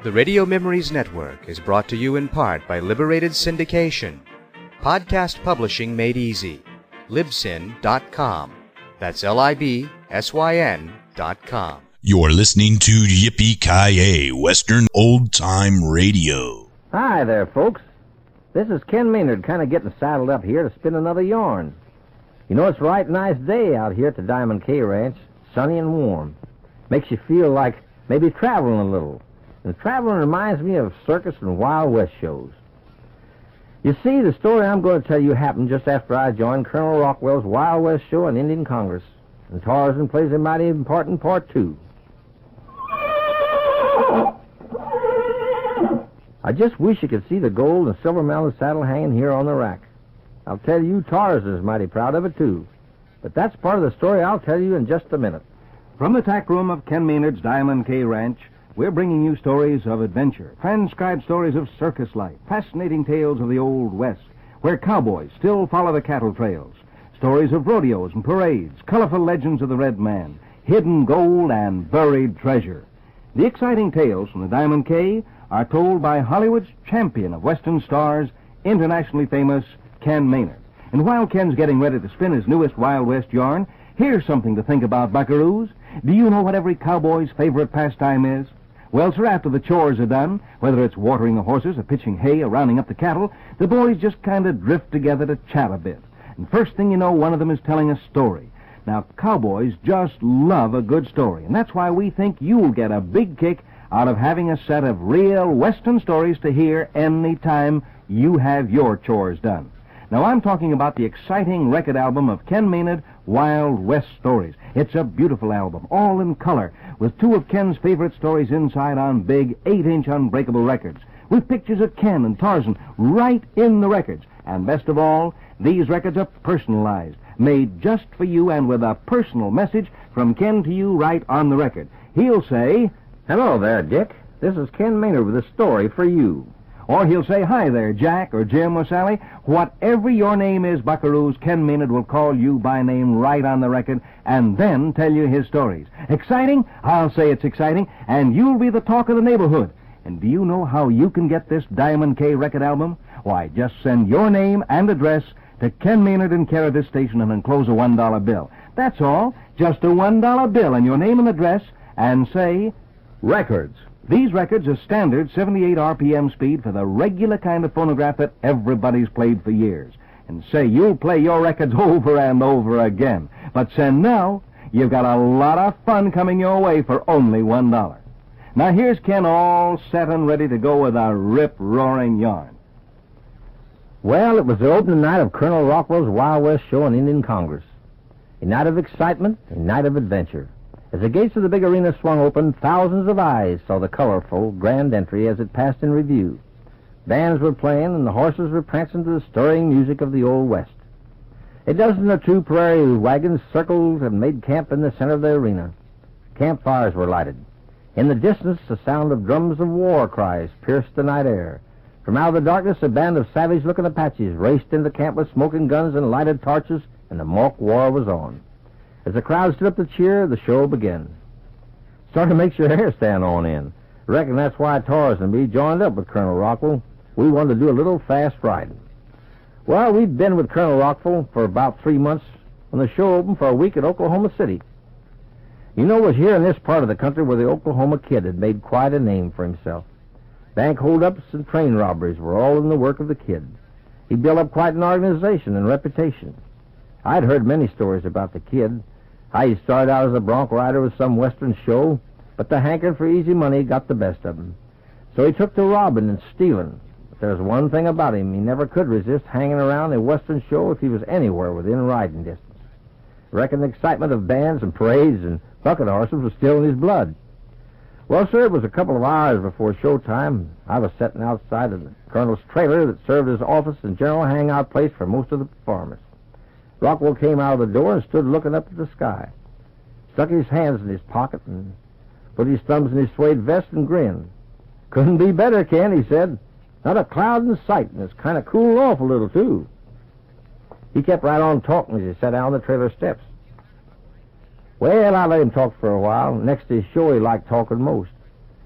The Radio Memories Network is brought to you in part by Liberated Syndication. Podcast publishing made easy. Libsyn.com. That's Libsyn.com. You're listening to Yippee-Ki-Yay, Western Old Time Radio. Hi there, folks. This is Ken Maynard, kind of getting saddled up here to spin another yarn. You know, it's a right nice day out here at the Diamond K Ranch, sunny and warm. Makes you feel like maybe traveling a little. And traveling reminds me of circus and Wild West shows. You see, the story I'm going to tell you happened just after I joined Colonel Rockwell's Wild West show on Indian Congress. And Tarzan plays a mighty important part, too. I just wish you could see the gold and silver mounted saddle hanging here on the rack. I'll tell you, Tarzan is mighty proud of it, too. But that's part of the story I'll tell you in just a minute. From the tack room of Ken Maynard's Diamond K Ranch, we're bringing you stories of adventure, transcribed stories of circus life, fascinating tales of the Old West, where cowboys still follow the cattle trails, stories of rodeos and parades, colorful legends of the Red Man, hidden gold and buried treasure. The exciting tales from the Diamond K are told by Hollywood's champion of Western stars, internationally famous Ken Maynard. And while Ken's getting ready to spin his newest Wild West yarn, here's something to think about, buckaroos. Do you know what every cowboy's favorite pastime is? Well, sir, after the chores are done, whether it's watering the horses or pitching hay or rounding up the cattle, the boys just kind of drift together to chat a bit. And first thing you know, one of them is telling a story. Now, cowboys just love a good story, and that's why we think you'll get a big kick out of having a set of real Western stories to hear any time you have your chores done. Now, I'm talking about the exciting record album of Ken Maynard, Wild West Stories. It's a beautiful album, all in color, with two of Ken's favorite stories inside on big 8-inch unbreakable records, with pictures of Ken and Tarzan right in the records. And best of all, these records are personalized, made just for you and with a personal message from Ken to you right on the record. He'll say, "Hello there, Dick. This is Ken Maynard with a story for you." Or he'll say, "Hi there, Jack," or Jim, or Sally. Whatever your name is, buckaroos, Ken Maynard will call you by name right on the record and then tell you his stories. Exciting? I'll say it's exciting, and you'll be the talk of the neighborhood. And do you know how you can get this Diamond K record album? Why, just send your name and address to Ken Maynard in care of this station and enclose a $1 bill. That's all. Just a $1 bill and your name and address, and say, Records. These records are standard 78 RPM speed for the regular kind of phonograph that everybody's played for years. And say you'll play your records over and over again. But send now. You've got a lot of fun coming your way for only $1. Now here's Ken all set and ready to go with a rip-roaring yarn. Well, it was the opening night of Colonel Rockwell's Wild West show on Indian Congress. A night of excitement, a night of adventure. As the gates of the big arena swung open, thousands of eyes saw the colorful grand entry as it passed in review. Bands were playing, and the horses were prancing to the stirring music of the Old West. A dozen or two prairie wagons circled and made camp in the center of the arena. Campfires were lighted. In the distance, the sound of drums of war cries pierced the night air. From out of the darkness, a band of savage-looking Apaches raced into camp with smoking guns and lighted torches, and the mock war was on. As the crowd stood up to cheer, the show began. Sort of makes your hair stand on end. Reckon that's why Tarzan and me joined up with Colonel Rockwell. We wanted to do a little fast riding. Well, we'd been with Colonel Rockwell for about 3 months when the show opened for a week at Oklahoma City. You know, it was here in this part of the country where the Oklahoma Kid had made quite a name for himself. Bank holdups and train robberies were all in the work of the Kid. He built up quite an organization and reputation. I'd heard many stories about the Kid. How he started out as a bronc rider with some western show, but the hankering for easy money got the best of him. So he took to robbing and stealing. But there's one thing about him. He never could resist hanging around a western show if he was anywhere within riding distance. I reckon the excitement of bands and parades and bucket horses was still in his blood. Well, sir, it was a couple of hours before showtime. I was sitting outside of the colonel's trailer that served as office and general hangout place for most of the performers. Rockwell came out of the door and stood looking up at the sky. Stuck his hands in his pocket and put his thumbs in his suede vest and grinned. "Couldn't be better, Ken," he said. "Not a cloud in sight, and it's kind of cooled off a little, too." He kept right on talking as he sat down on the trailer steps. Well, I let him talk for a while. Next to his show, he liked talking most.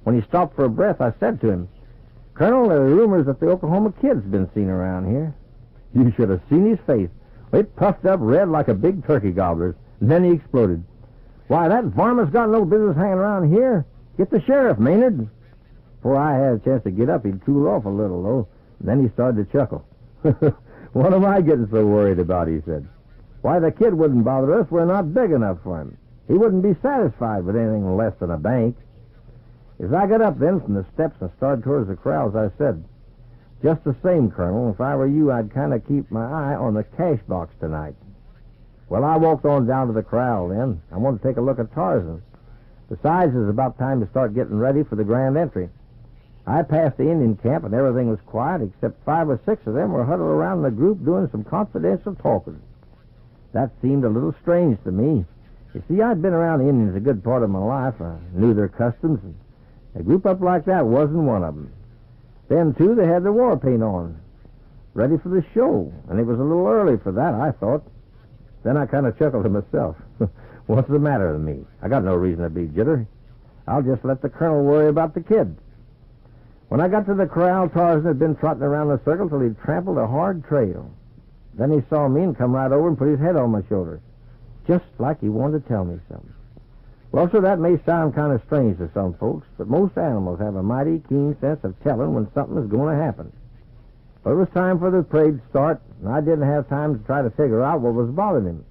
When he stopped for a breath, I said to him, "Colonel, there are rumors that the Oklahoma Kid's been seen around here." You should have seen his face. It puffed up red like a big turkey gobbler. And then he exploded. "Why, that varmint's got no business hanging around here. Get the sheriff, Maynard." Before I had a chance to get up, he'd cool off a little, though. And then he started to chuckle. "What am I getting so worried about?" he said. "Why, the Kid wouldn't bother us. We're not big enough for him. He wouldn't be satisfied with anything less than a bank." As I got up then from the steps and started towards the corrals, I said, "Just the same, Colonel, if I were you, I'd kind of keep my eye on the cash box tonight." Well, I walked on down to the corral then. I wanted to take a look at Tarzan. Besides, it was about time to start getting ready for the grand entry. I passed the Indian camp, and everything was quiet, except 5 or 6 of them were huddled around in a group doing some confidential talking. That seemed a little strange to me. You see, I'd been around the Indians a good part of my life. I knew their customs, and a group up like that wasn't one of them. Then, too, they had their war paint on, ready for the show, and it was a little early for that, I thought. Then I kind of chuckled to myself. What's the matter with me? I got no reason to be jittery. I'll just let the Colonel worry about the Kid. When I got to the corral, Tarzan had been trotting around the circle till he'd trampled a hard trail. Then he saw me and come right over and put his head on my shoulder, just like he wanted to tell me something. Well, sir, that may sound kind of strange to some folks, but most animals have a mighty keen sense of telling when something is going to happen. But it was time for the parade to start, and I didn't have time to try to figure out what was bothering him.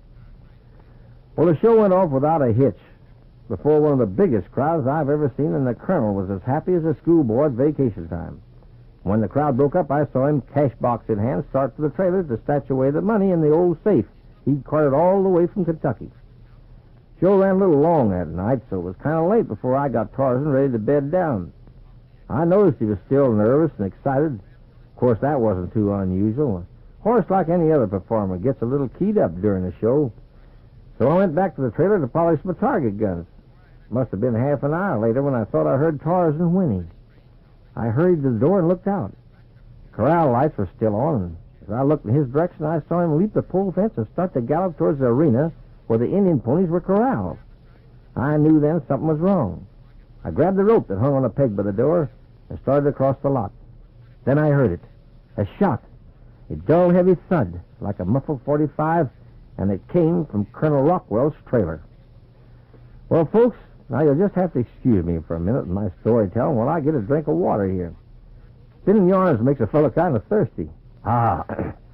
Well, the show went off without a hitch. Before one of the biggest crowds I've ever seen, and the Colonel was as happy as a schoolboy at vacation time. When the crowd broke up, I saw him, cash box in hand, start for the trailer to stash away the money in the old safe he'd carted all the way from Kentucky. Show ran a little long that night, so it was kind of late before I got Tarzan ready to bed down. I noticed he was still nervous and excited. Of course, that wasn't too unusual. A horse, like any other performer, gets a little keyed up during the show. So I went back to the trailer to polish my target guns. Must have been half an hour later when I thought I heard Tarzan whinny. I hurried to the door and looked out. Corral lights were still on, and as I looked in his direction, I saw him leap the pole fence and start to gallop towards the arena where the Indian ponies were corralled. I knew then something was wrong. I grabbed the rope that hung on a peg by the door and started across the lot. Then I heard it. A shot. A dull, heavy thud, like a muffled .45, and it came from Colonel Rockwell's trailer. Well, folks, now you'll just have to excuse me for a minute in my storytelling while I get a drink of water here. Spinning yarns makes a fellow kind of thirsty. I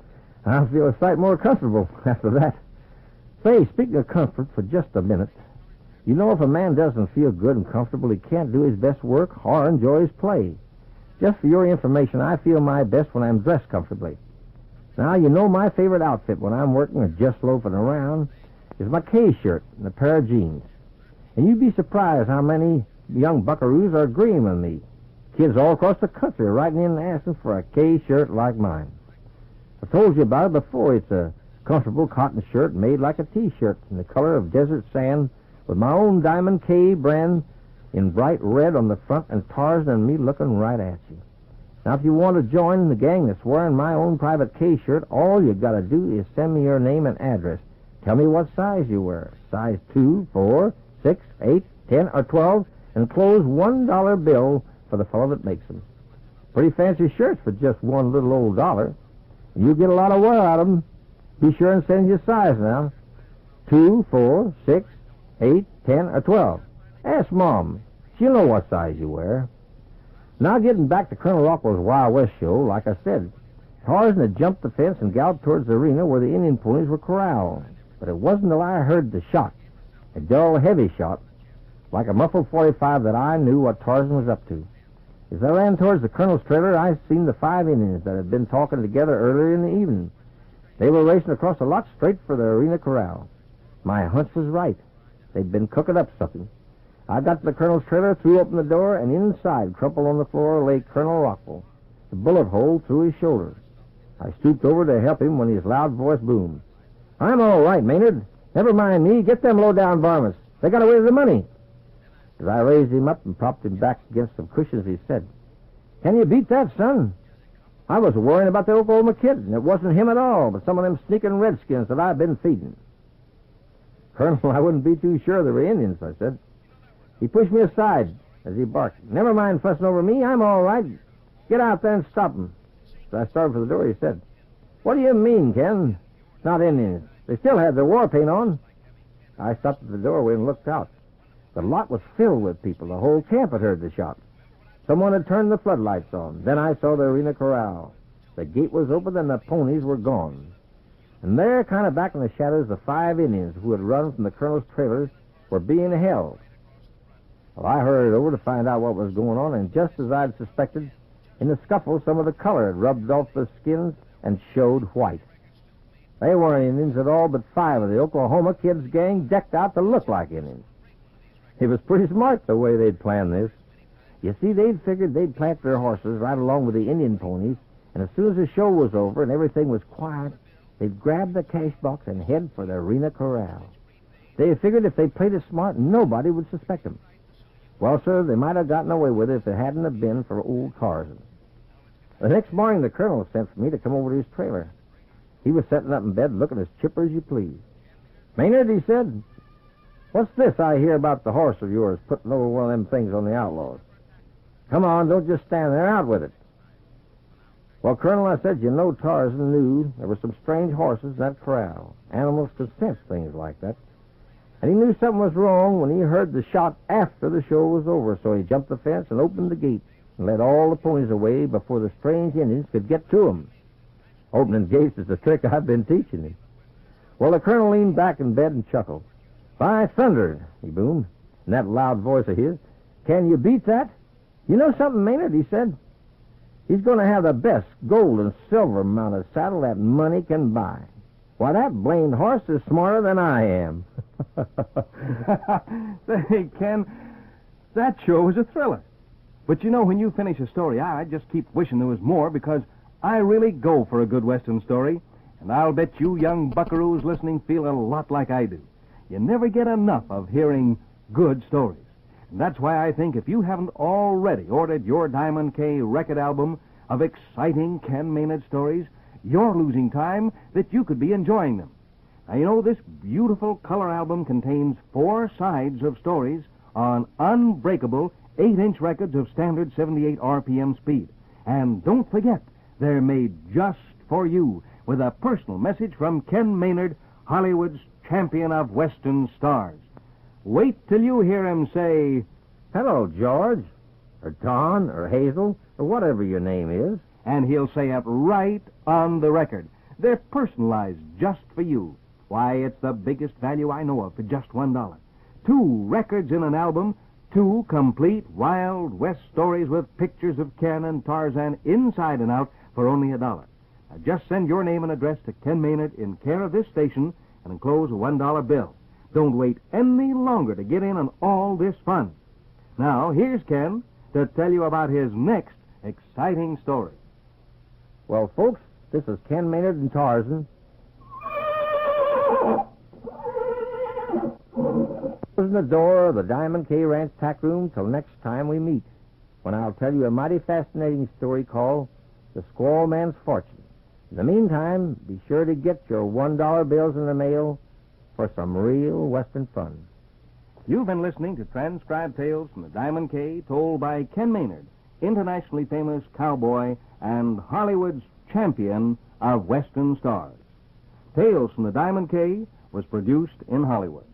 feel a sight more comfortable after that. Say, speaking of comfort for just a minute, you know if a man doesn't feel good and comfortable, he can't do his best work or enjoy his play. Just for your information, I feel my best when I'm dressed comfortably. Now, you know my favorite outfit when I'm working or just loafing around is my K-shirt and a pair of jeans. And you'd be surprised how many young buckaroos are agreeing with me. Kids all across the country are writing in and asking for a K-shirt like mine. I've told you about it before. It's a comfortable cotton shirt made like a T-shirt in the color of desert sand with my own Diamond K brand in bright red on the front and Tarzan and me looking right at you. Now, if you want to join the gang that's wearing my own private K-shirt, all you got to do is send me your name and address. Tell me what size you wear. Size 2, 4, 6, 8, 10, or 12, and close $1 bill for the fellow that makes them. Pretty fancy shirts for just one little old dollar. And you get a lot of wear out of them. Be sure and send your size now. 2, 4, 6, 8, 10, or 12. Ask Mom. She'll know what size you wear. Now, getting back to Colonel Rockwell's Wild West show, like I said, Tarzan had jumped the fence and galloped towards the arena where the Indian ponies were corralled. But it wasn't until I heard the shot, a dull, heavy shot, like a muffled .45, that I knew what Tarzan was up to. As I ran towards the Colonel's trailer, I seen the 5 Indians that had been talking together earlier in the evening. They were racing across the lot straight for the arena corral. My hunch was right. They'd been cooking up something. I got to the Colonel's trailer, threw open the door, and inside, crumpled on the floor, lay Colonel Rockwell, the bullet hole through his shoulder. I stooped over to help him when his loud voice boomed. "I'm all right, Maynard. Never mind me. Get them low-down varmints. They got away with the money." As I raised him up and propped him back against some cushions, he said, "Can you beat that, son? I was worrying about the Oklahoma Kid, and it wasn't him at all, but some of them sneaking redskins that I've been feeding." "Colonel, I wouldn't be too sure they were Indians," I said. He pushed me aside, as he barked, "Never mind fussing over me. I'm all right. Get out there and stop 'em." So I started for the door. He said, "What do you mean, Ken? Not Indians. They still had their war paint on." I stopped at the doorway and looked out. The lot was filled with people. The whole camp had heard the shot. Someone had turned the floodlights on. Then I saw the arena corral. The gate was open and the ponies were gone. And there, kind of back in the shadows, the 5 Indians who had run from the colonel's trailers were being held. Well, I hurried over to find out what was going on, and just as I'd suspected, in the scuffle, some of the color had rubbed off their skins and showed white. They weren't Indians at all, but 5 of the Oklahoma Kids gang decked out to look like Indians. It was pretty smart the way they'd planned this. You see, they'd figured they'd plant their horses right along with the Indian ponies, and as soon as the show was over and everything was quiet, they'd grab the cash box and head for the arena corral. They figured if they played it smart, nobody would suspect them. Well, sir, they might have gotten away with it if it hadn't have been for old Tarzan. The next morning, the colonel sent for me to come over to his trailer. He was sitting up in bed looking as chipper as you please. "Maynard," he said, "what's this I hear about the horse of yours putting over one of them things on the outlaws? Come on, don't just stand there. Out with it." "Well, Colonel," I said, "you know Tarzan knew there were some strange horses in that corral. Animals could sense things like that. And he knew something was wrong when he heard the shot after the show was over, so he jumped the fence and opened the gate and led all the ponies away before the strange Indians could get to them. Opening gates is the trick I've been teaching him." Well, the colonel leaned back in bed and chuckled. "By thunder," he boomed, in that loud voice of his, "can you beat that? You know something, Maynard," he said. "He's going to have the best gold and silver mounted saddle that money can buy. Why, that blamed horse is smarter than I am." Say, Ken, that sure was a thriller. But you know, when you finish a story, I just keep wishing there was more, because I really go for a good Western story, and I'll bet you young buckaroos listening feel a lot like I do. You never get enough of hearing good stories. And that's why I think if you haven't already ordered your Diamond K record album of exciting Ken Maynard stories, you're losing time that you could be enjoying them. Now, you know, this beautiful color album contains 4 sides of stories on unbreakable 8-inch records of standard 78 RPM speed. And don't forget, they're made just for you, with a personal message from Ken Maynard, Hollywood's champion of Western stars. Wait till you hear him say, "Hello, George," or Don, or Hazel, or whatever your name is. and he'll say it right on the record. They're personalized just for you. Why, it's the biggest value I know of for just $1. 2 records in an album, 2 complete Wild West stories with pictures of Ken and Tarzan inside and out for only $1. Now, just send your name and address to Ken Maynard in care of this station and enclose a $1 bill. Don't wait any longer to get in on all this fun. Now, here's Ken to tell you about his next exciting story. Well, folks, this is Ken Maynard and Tarzan. Closing the door of the Diamond K Ranch tack room till next time we meet, when I'll tell you a mighty fascinating story called The Squaw Man's Fortune. In the meantime, be sure to get your $1 bills in the mail for some real Western fun. You've been listening to transcribed tales from the Diamond K, told by Ken Maynard, internationally famous cowboy and Hollywood's champion of Western stars. Tales from the Diamond K was produced in Hollywood.